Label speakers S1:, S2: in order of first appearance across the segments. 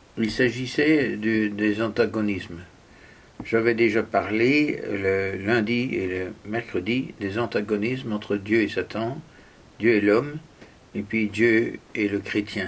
S1: Il s'agissait des antagonismes. J'avais déjà parlé le lundi et le mercredi des antagonismes entre Dieu et Satan, Dieu et l'homme, et puis Dieu et le chrétien.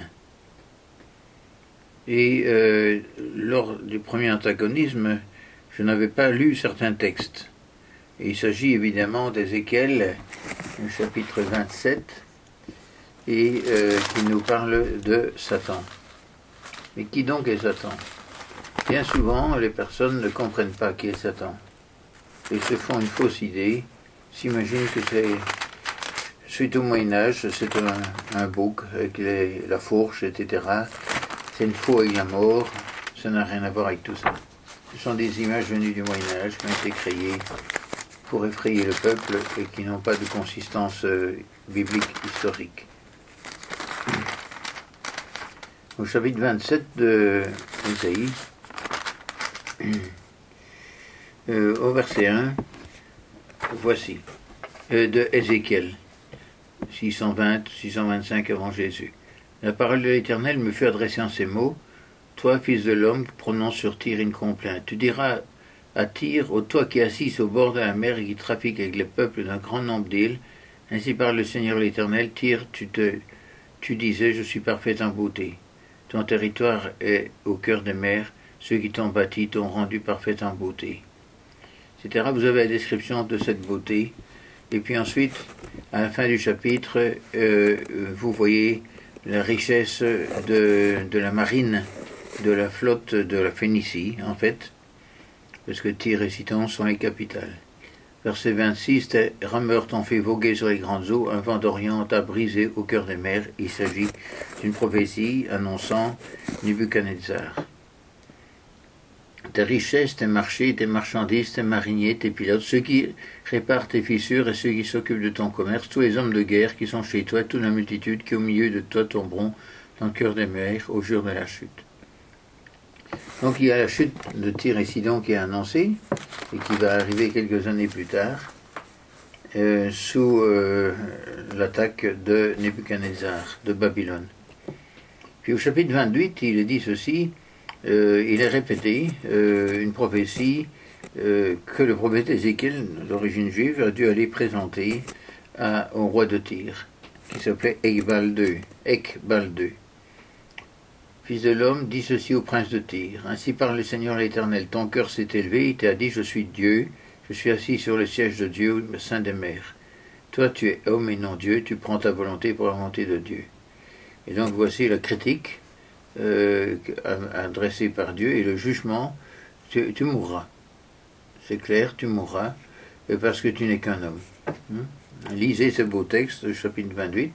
S1: Et lors du premier antagonisme, je n'avais pas lu certains textes. Et il s'agit évidemment d'Ézéchiel, chapitre 27, et qui nous parle de Satan. Mais qui donc est Satan? Bien souvent, les personnes ne comprennent pas qui est Satan. Et se font une fausse idée, s'imaginent que c'est, suite au Moyen-Âge, c'est un bouc avec la fourche, etc. C'est une faux avec la mort, ça n'a rien à voir avec tout ça. Ce sont des images venues du Moyen-Âge qui ont été créées pour effrayer le peuple et qui n'ont pas de consistance biblique historique. Au chapitre 27 de Isaïe, au verset 1, voici, de Ézéchiel, 625 avant Jésus. La parole de l'Éternel me fut adressée en ces mots. Toi, fils de l'homme, prononce sur Tyr une complainte. Tu diras à Tyr, ô toi qui es assis au bord de la mer et qui trafique avec les peuples d'un grand nombre d'îles, ainsi parle le Seigneur l'Éternel, Tyr, tu disais, je suis parfait en beauté. Ton territoire est au cœur des mers, ceux qui t'ont bâti t'ont rendu parfait en beauté. Etc. Vous avez la description de cette beauté. Et puis ensuite, à la fin du chapitre, vous voyez la richesse de la marine, de la flotte de la Phénicie, en fait, parce que Tyr et Sidon sont les capitales. Verset 26, tes rameurs t'ont fait voguer sur les grandes eaux, un vent d'Orient t'a brisé au cœur des mers. Il s'agit d'une prophétie annonçant Nebuchadnezzar. Tes richesses, tes marchés, tes marchandises, tes mariniers, tes pilotes, ceux qui réparent tes fissures et ceux qui s'occupent de ton commerce, tous les hommes de guerre qui sont chez toi, toute la multitude qui au milieu de toi tomberont dans le cœur des mers au jour de la chute. Donc il y a la chute de Tyr et Sidon qui est annoncée et qui va arriver quelques années plus tard sous l'attaque de Nebuchadnezzar de Babylone. Puis au chapitre 28, il est dit ceci, il est répété une prophétie que le prophète Ézéchiel, d'origine juive, a dû aller présenter au roi de Tyr, qui s'appelait Ekbal II. Fils de l'homme, dis ceci au prince de Tyr. Ainsi parle le Seigneur l'Éternel. Ton cœur s'est élevé, il t'a dit, je suis Dieu, je suis assis sur le siège de Dieu, le sein des mers. Toi, tu es homme et non Dieu, tu prends ta volonté pour la volonté de Dieu. Et donc voici la critique adressée par Dieu et le jugement, tu mourras. C'est clair, tu mourras, parce que tu n'es qu'un homme. Lisez ce beau texte, le chapitre 28.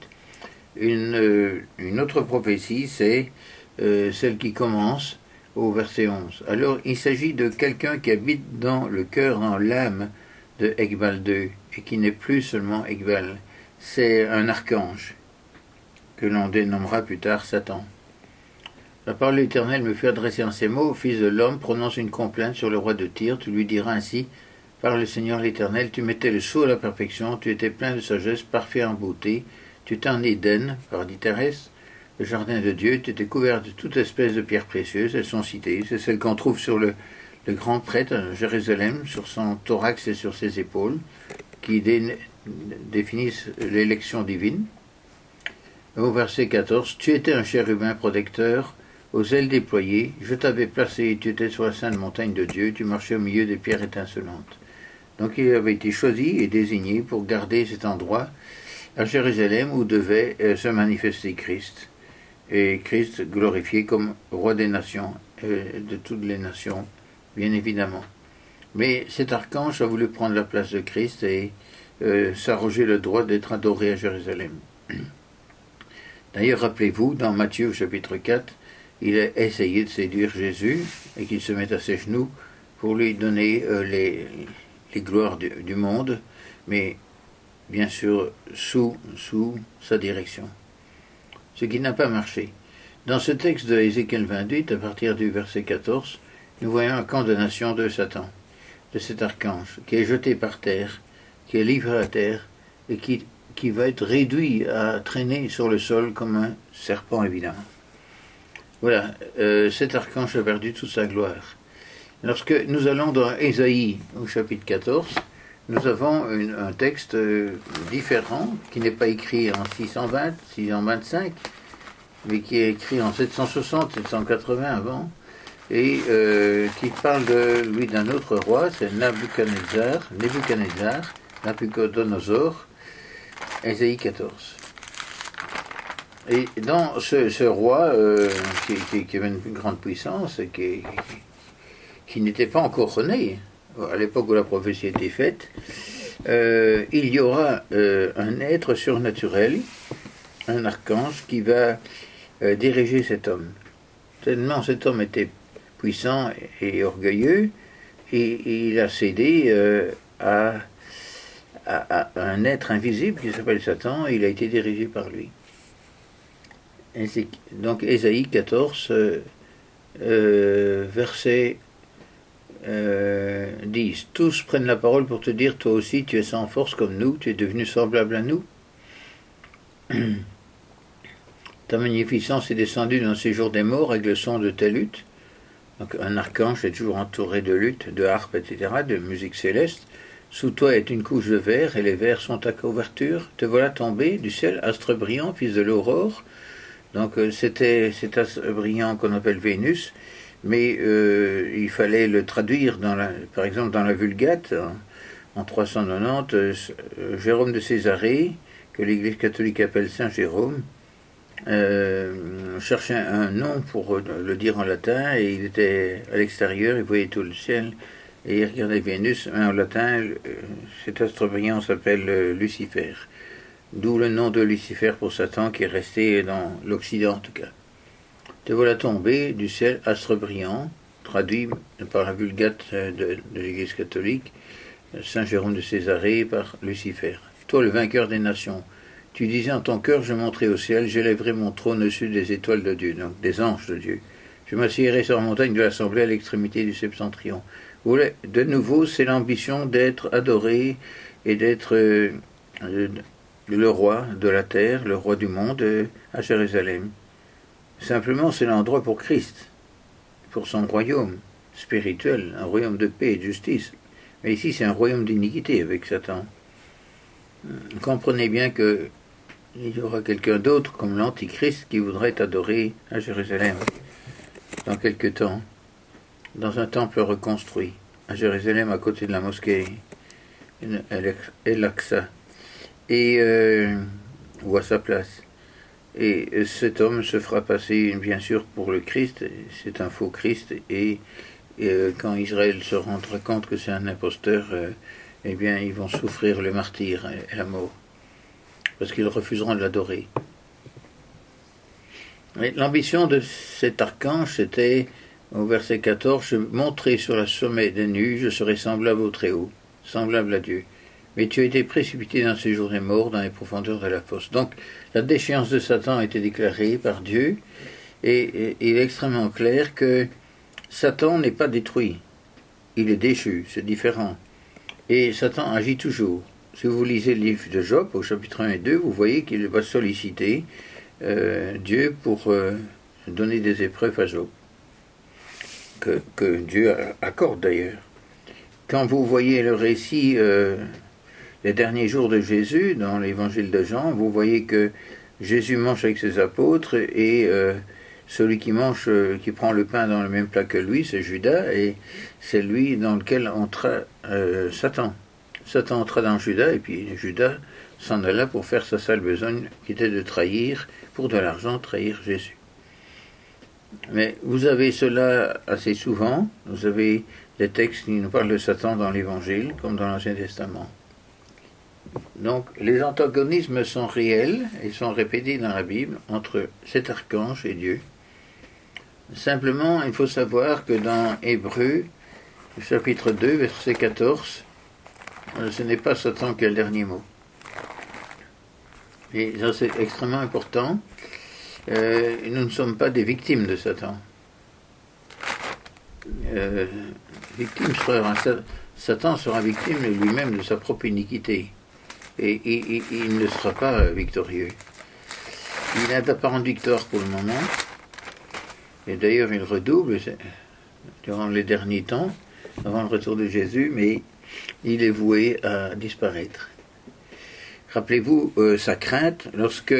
S1: Une autre prophétie, c'est celle qui commence au verset 11. Alors, il s'agit de quelqu'un qui habite dans le cœur, dans l'âme de Ekbal II, et qui n'est plus seulement Ekbal. C'est un archange, que l'on dénommera plus tard Satan. La parole de l'Éternel me fut adressée en ces mots. Fils de l'homme, prononce une complainte sur le roi de Tyr. Tu lui diras ainsi, par le Seigneur l'Éternel, tu mettais le sceau à la perfection, tu étais plein de sagesse, parfait en beauté, tu étais en Éden, paradis terrestre, le jardin de Dieu, tu étais couvert de toute espèce de pierres précieuses, elles sont citées, c'est celles qu'on trouve sur le grand prêtre à Jérusalem, sur son thorax et sur ses épaules, qui définissent l'élection divine. Au verset 14, tu étais un chérubin protecteur, aux ailes déployées, je t'avais placé et tu étais sur la sainte montagne de Dieu, tu marchais au milieu des pierres étincelantes. Donc il avait été choisi et désigné pour garder cet endroit à Jérusalem où devait se manifester Christ. Et Christ glorifié comme roi des nations, de toutes les nations, bien évidemment. Mais cet archange a voulu prendre la place de Christ et s'arroger le droit d'être adoré à Jérusalem. D'ailleurs, rappelez-vous, dans Matthieu chapitre 4, il a essayé de séduire Jésus et qu'il se mette à ses genoux pour lui donner les gloires du monde, mais bien sûr sous sa direction. Ce qui n'a pas marché. Dans ce texte de Ézéchiel 28, à partir du verset 14, nous voyons la condamnation de Satan, de cet archange, qui est jeté par terre, qui est livré à terre, et qui va être réduit à traîner sur le sol comme un serpent, évidemment. Voilà, cet archange a perdu toute sa gloire. Lorsque nous allons dans Ésaïe, au chapitre 14, nous avons un texte différent, qui n'est pas écrit en 620, 625, mais qui est écrit en 760, 780 avant, et qui parle lui d'un autre roi, c'est Nabuchodonosor, Ésaïe 14. Et dans ce roi, qui avait une grande puissance, qui n'était pas encore né, à l'époque où la prophétie était faite, il y aura un être surnaturel, un archange, qui va diriger cet homme. Tellement cet homme était puissant et orgueilleux, et il a cédé à un être invisible qui s'appelle Satan, et il a été dirigé par lui. Donc Ésaïe 14, verset 10. Tous prennent la parole pour te dire, toi aussi tu es sans force comme nous, tu es devenu semblable à nous. Ta magnificence est descendue dans le séjour des morts avec le son de tes luttes. Donc un archange est toujours entouré de luttes, de harpes, etc., de musique céleste. Sous toi est une couche de verre, et les verres sont ta couverture. Te voilà tombé du ciel, astre brillant, fils de l'aurore. Donc c'était cet astre brillant qu'on appelle Vénus, mais il fallait le traduire, par exemple dans la Vulgate, en 390, Jérôme de Césarée, que l'Église catholique appelle Saint Jérôme, cherchait un nom pour le dire en latin, et il était à l'extérieur, il voyait tout le ciel, et il regardait Vénus, mais en latin, cet astre brillant s'appelle Lucifer. D'où le nom de Lucifer pour Satan, qui est resté dans l'Occident en tout cas. Te voilà tombé du ciel, astre brillant, traduit par la Vulgate de l'Église catholique, Saint Jérôme de Césarée, par Lucifer. Toi, le vainqueur des nations, tu disais en ton cœur, je monterai au ciel, j'élèverai mon trône au-dessus des étoiles de Dieu, donc des anges de Dieu. Je m'assiérai sur la montagne de l'Assemblée à l'extrémité du septentrion. De nouveau, c'est l'ambition d'être adoré et d'être le roi de la terre, le roi du monde, à Jérusalem. Simplement, c'est l'endroit pour Christ, pour son royaume spirituel, un royaume de paix et de justice. Mais ici, c'est un royaume d'iniquité avec Satan. Comprenez bien qu'il y aura quelqu'un d'autre, comme l'Antichrist, qui voudrait adorer à Jérusalem dans quelque temps, dans un temple reconstruit, à Jérusalem, à côté de la mosquée El-Aqsa, ou à sa place. Et cet homme se fera passer, bien sûr, pour le Christ, c'est un faux Christ, et quand Israël se rendra compte que c'est un imposteur, eh bien, ils vont souffrir le martyre et la mort, parce qu'ils refuseront de l'adorer. L'ambition de cet archange, c'était, au verset 14, « Je monterai sur le sommet des nues, je serai semblable au Très-Haut, semblable à Dieu. Mais tu as été précipité dans ces jours des morts, dans les profondeurs de la fosse. » Donc, la déchéance de Satan a été déclarée par Dieu, et il est extrêmement clair que Satan n'est pas détruit. Il est déchu, c'est différent. Et Satan agit toujours. Si vous lisez le livre de Job, au chapitre 1 et 2, vous voyez qu'il va solliciter Dieu pour donner des épreuves à Job, que Dieu accorde d'ailleurs. Quand vous voyez le récit des derniers jours de Jésus dans l'évangile de Jean, vous voyez que Jésus mange avec ses apôtres, et celui qui prend le pain dans le même plat que lui, c'est Judas, et c'est lui dans lequel entra Satan. Satan entra dans Judas, et puis Judas s'en alla pour faire sa sale besogne, qui était de trahir, pour de l'argent, trahir Jésus. Mais vous avez cela assez souvent, vous avez des textes qui nous parlent de Satan dans l'Évangile, comme dans l'Ancien Testament. Donc, les antagonismes sont réels et sont répétés dans la Bible entre cet archange et Dieu. Simplement, il faut savoir que dans Hébreux, chapitre 2, verset 14, ce n'est pas Satan qui a le dernier mot. Et ça, c'est extrêmement important. Nous ne sommes pas des victimes de Satan. Satan sera victime lui-même de sa propre iniquité. Et il ne sera pas victorieux. Il n'a pas de victoire pour le moment. Et d'ailleurs, il redouble durant les derniers temps, avant le retour de Jésus, mais il est voué à disparaître. Rappelez-vous sa crainte lorsque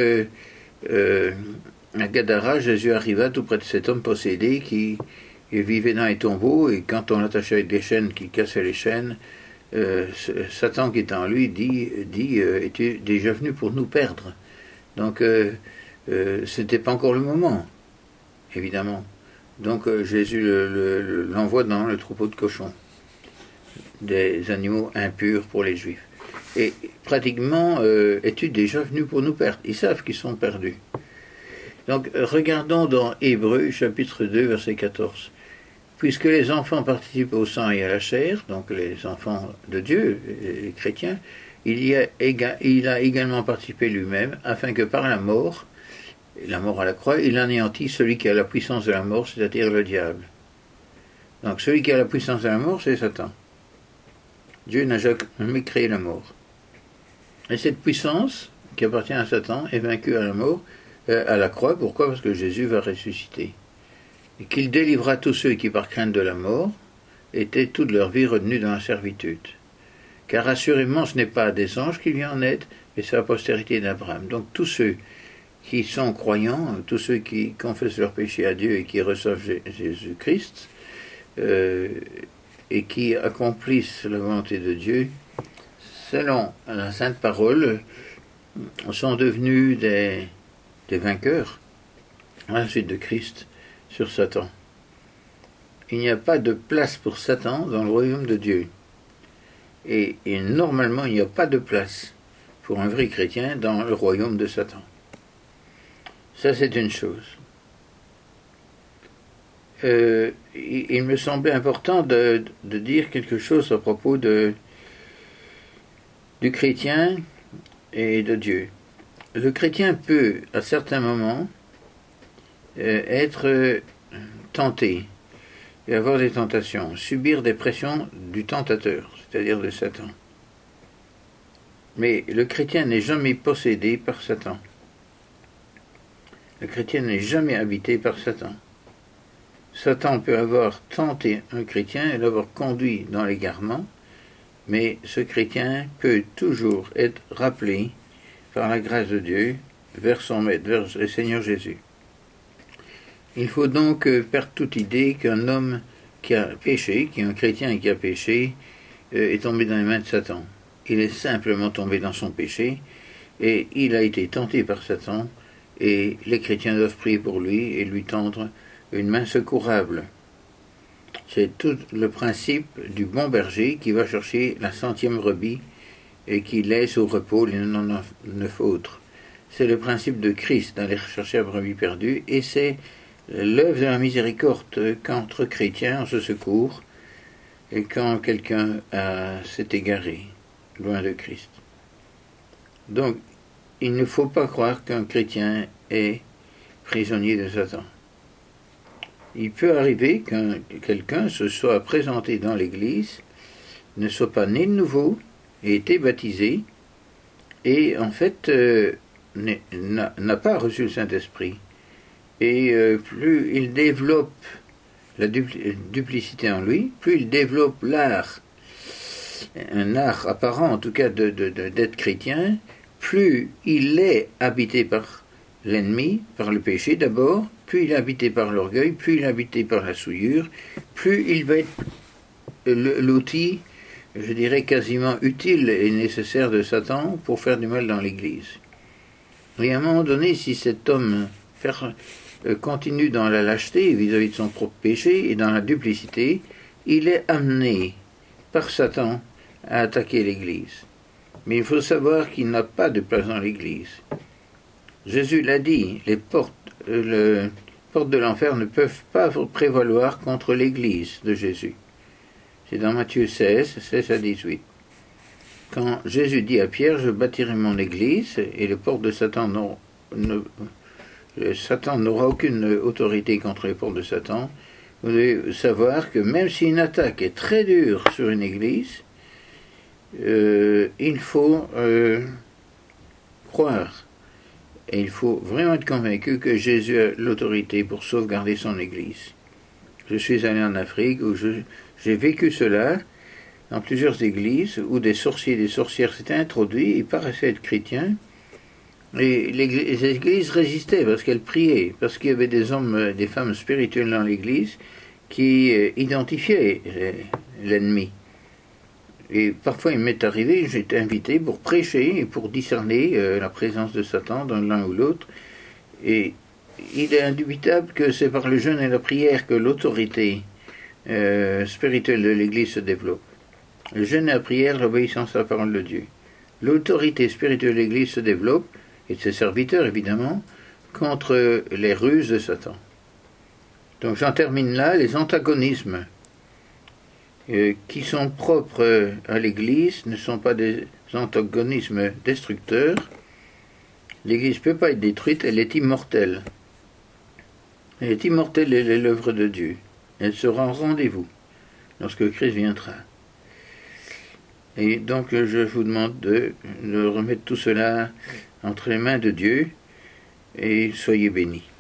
S1: à Gadara, Jésus arriva tout près de cet homme possédé qui vivait dans les tombeaux, et quand on l'attachait avec des chaînes, qui cassait les chaînes, Satan qui était en lui dit es-tu déjà venu pour nous perdre? Donc c'était pas encore le moment, évidemment. Donc Jésus l'envoie dans le troupeau de cochons, des animaux impurs pour les Juifs. Et pratiquement, es-tu déjà venu pour nous perdre? Ils savent qu'ils sont perdus. Donc regardons dans Hébreux chapitre 2 verset 14. Puisque les enfants participent au sang et à la chair, donc les enfants de Dieu, les chrétiens, il a également participé lui-même, afin que par la mort à la croix, il anéantit celui qui a la puissance de la mort, c'est-à-dire le diable. Donc celui qui a la puissance de la mort, c'est Satan. Dieu n'a jamais créé la mort. Et cette puissance, qui appartient à Satan, est vaincue à la mort, à la croix. Pourquoi? Parce que Jésus va ressusciter. Et qu'il délivra tous ceux qui, par crainte de la mort, étaient toute leur vie retenus dans la servitude. Car assurément, ce n'est pas des anges qui lui en aident, mais c'est la postérité d'Abraham. Donc tous ceux qui sont croyants, tous ceux qui confessent leur péché à Dieu et qui reçoivent Jésus-Christ, et qui accomplissent la volonté de Dieu, selon la Sainte Parole, sont devenus des vainqueurs à la suite de Christ sur Satan. Il n'y a pas de place pour Satan dans le royaume de Dieu. Et normalement, il n'y a pas de place pour un vrai chrétien dans le royaume de Satan. Ça, c'est une chose. Il me semblait important de dire quelque chose à propos du chrétien et de Dieu. Le chrétien peut, à certains moments, être tenté et avoir des tentations, subir des pressions du tentateur, c'est-à-dire de Satan. Mais le chrétien n'est jamais possédé par Satan. Le chrétien n'est jamais habité par Satan. Satan peut avoir tenté un chrétien et l'avoir conduit dans l'égarement, mais ce chrétien peut toujours être rappelé par la grâce de Dieu vers son Maître, vers le Seigneur Jésus. Il faut donc perdre toute idée qu'un homme qui a péché, qui est un chrétien qui a péché, est tombé dans les mains de Satan. Il est simplement tombé dans son péché, et il a été tenté par Satan, et les chrétiens doivent prier pour lui et lui tendre une main secourable. C'est tout le principe du bon berger qui va chercher la 100e brebis et qui laisse au repos les 99 autres. C'est le principe de Christ d'aller chercher la brebis perdue, et c'est l'œuvre de la miséricorde qu'entre chrétiens on se secourt et quand quelqu'un s'est égaré loin de Christ. Donc, il ne faut pas croire qu'un chrétien est prisonnier de Satan. Il peut arriver qu'un quelqu'un se soit présenté dans l'Église, ne soit pas né de nouveau, ait été baptisé, et en fait n'a pas reçu le Saint-Esprit. Et plus il développe la duplicité en lui, plus il développe un art apparent en tout cas d'être chrétien, plus il est habité par l'ennemi, par le péché d'abord, plus il est habité par l'orgueil, plus il est habité par la souillure, plus il va être l'outil, je dirais quasiment utile et nécessaire de Satan pour faire du mal dans l'Église. Et à un moment donné, si cet homme continue dans la lâcheté vis-à-vis de son propre péché et dans la duplicité, il est amené par Satan à attaquer l'Église. Mais il faut savoir qu'il n'a pas de place dans l'Église. Jésus l'a dit, les portes de l'enfer ne peuvent pas prévaloir contre l'Église de Jésus. C'est dans Matthieu 16 à 18. Quand Jésus dit à Pierre, je bâtirai mon Église, et les portes de Satan n'aura aucune autorité contre les portes de Satan, vous devez savoir que même si une attaque est très dure sur une Église, il faut croire Et il faut vraiment être convaincu que Jésus a l'autorité pour sauvegarder son Église. Je suis allé en Afrique où j'ai vécu cela dans plusieurs églises où des sorciers et des sorcières s'étaient introduits, ils paraissaient être chrétiens, et les églises résistaient parce qu'elles priaient, parce qu'il y avait des hommes, des femmes spirituelles dans l'église qui identifiaient l'ennemi. Et parfois il m'est arrivé, j'étais invité pour prêcher et pour discerner la présence de Satan dans l'un ou l'autre, et il est indubitable que c'est par le jeûne et la prière que l'autorité spirituelle de l'Église se développe. Le jeûne et la prière, l'obéissance à la parole de Dieu. L'autorité spirituelle de l'Église se développe, et de ses serviteurs évidemment, contre les ruses de Satan. Donc j'en termine là, les antagonismes qui sont propres à l'Église ne sont pas des antagonismes destructeurs. L'Église ne peut pas être détruite, elle est immortelle. Elle est immortelle, elle est l'œuvre de Dieu. Elle sera en rendez-vous lorsque Christ viendra. Et donc je vous demande de remettre tout cela entre les mains de Dieu et soyez bénis.